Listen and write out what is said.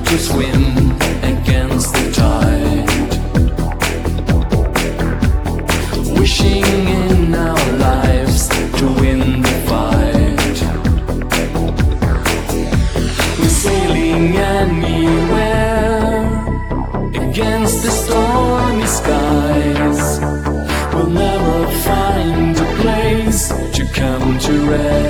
to swim against the tide, wishing in our lives to win the fight. We're sailing anywhere against the stormy skies. We'll never find a place to come to rest.